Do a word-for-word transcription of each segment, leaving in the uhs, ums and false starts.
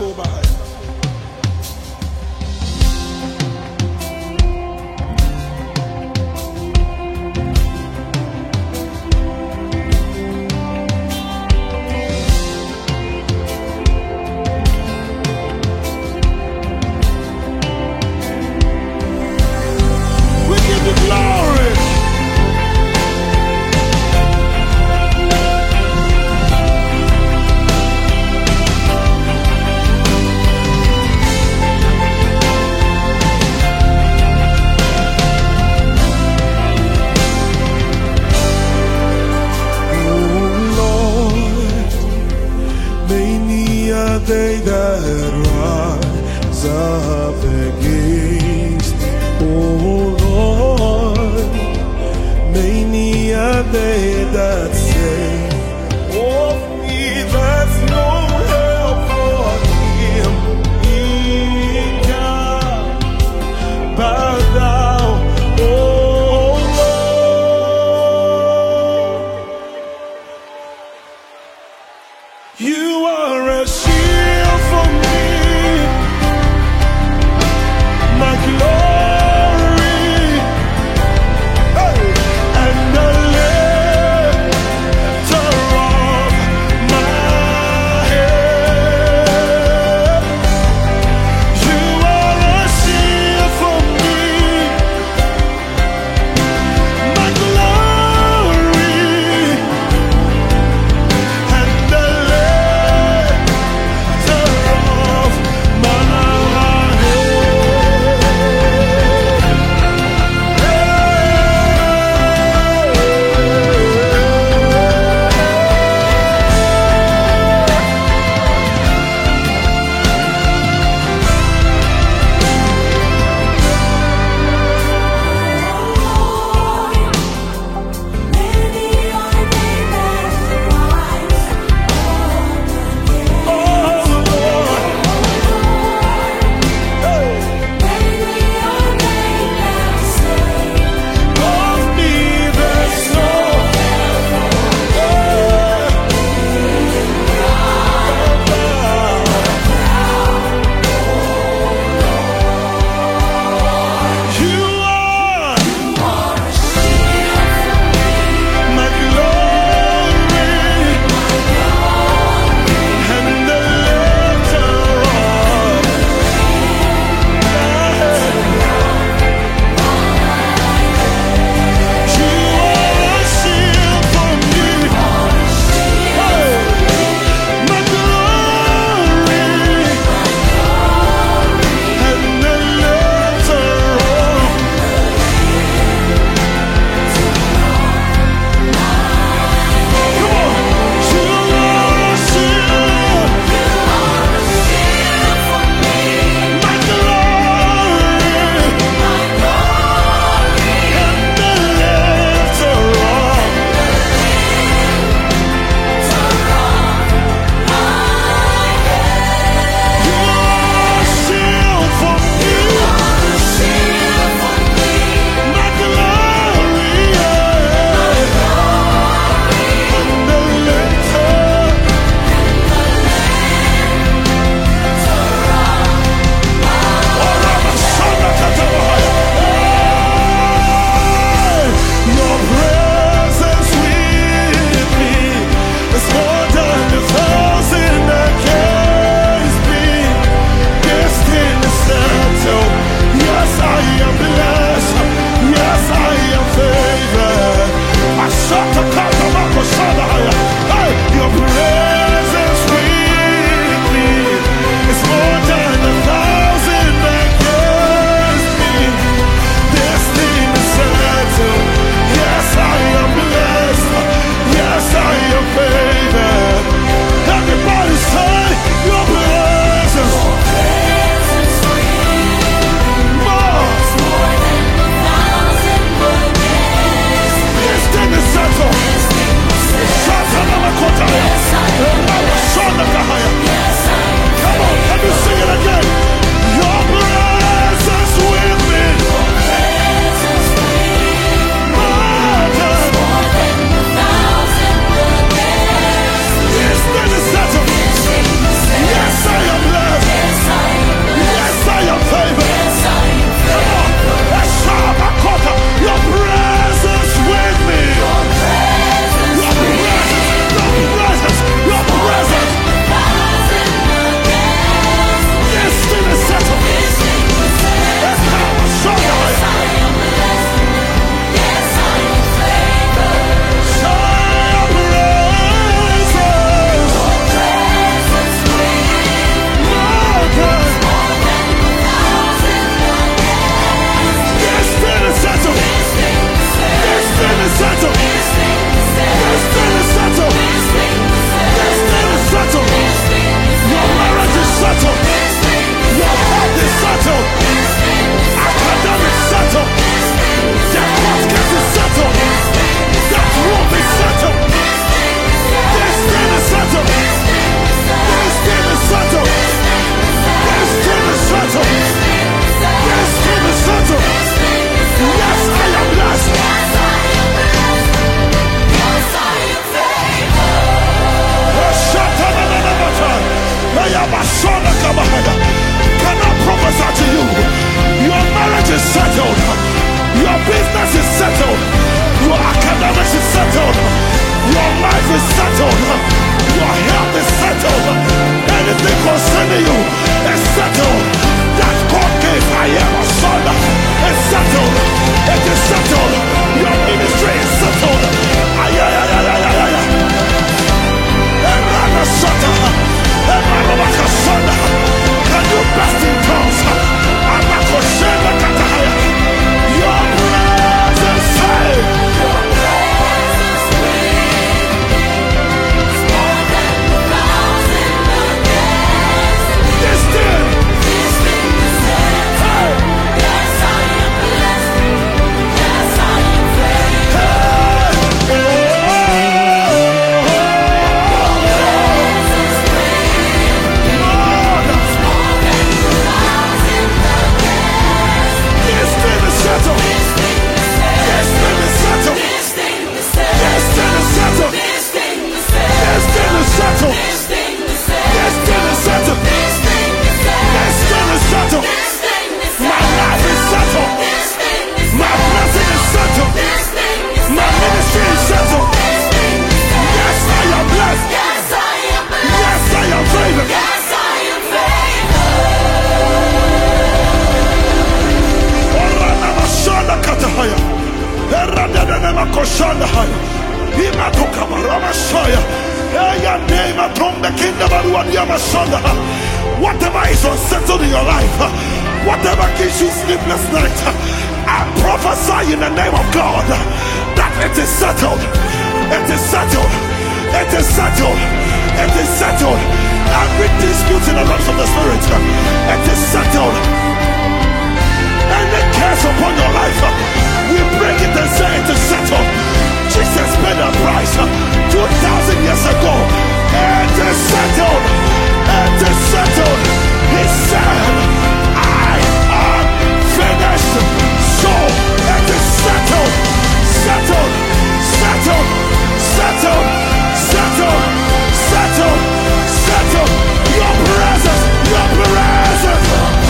They that rise up against, oh Lord, many are they that say, of me there's no help for him. He can bow down, oh Lord. You are a shield for me, my glory, hey, and a lamp Makoshanda Haya. Imatoka Marama Shaya. Eya name atom the kingdom of Yamasanda. Whatever is unsettled in your life, whatever gives you sleepless night, I prophesy in the name of God that it is settled. It is settled. It is settled. It is settled. Every dispute in the realms of the spirit, it is settled. Any curse upon your life, we break it and say it is settled. Jesus paid a price two thousand years ago. It is settled. It is settled. He said, I am finished. So it is settled. Settled. Settled. Settled. Settled. Settled. Settled. Your presence. Your presence.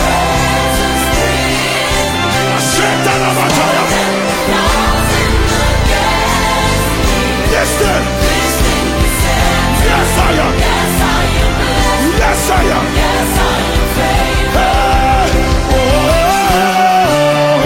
Yes, then. Yes, I am. Yes, I am. Yes, I am favored. Hey. Oh, oh,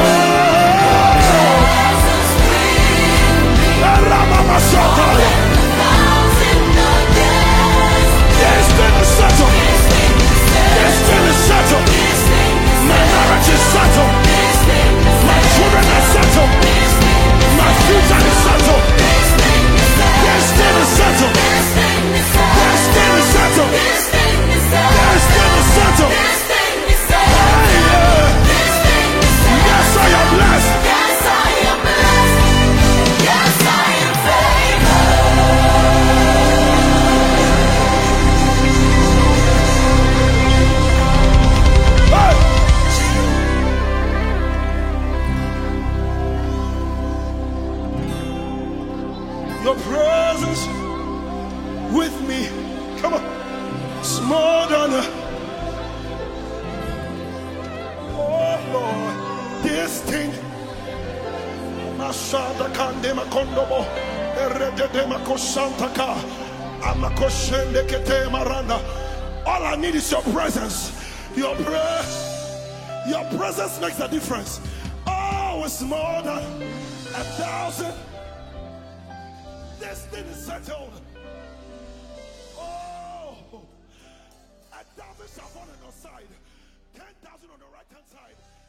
This thing is settled. This thing is settled. My marriage is settled. My children are settled. My future is settled. This thing is settled. This thing is settled. This thing is settled. Hey, yeah. Yes, I am blessed. Yes, I am blessed. Yes, I am favored. Your presence with me, come on, it's more than a, oh Lord, this thing, Mashada Kandema Kondobo, Eredema Koshantaka, Amakoshende Kete Maranda. All I need is your presence. Your presence, your presence makes a difference. Oh, it's more than a thousand. This thing is settled. Oh, a thousand shall fall on your side, ten thousand on the right hand side.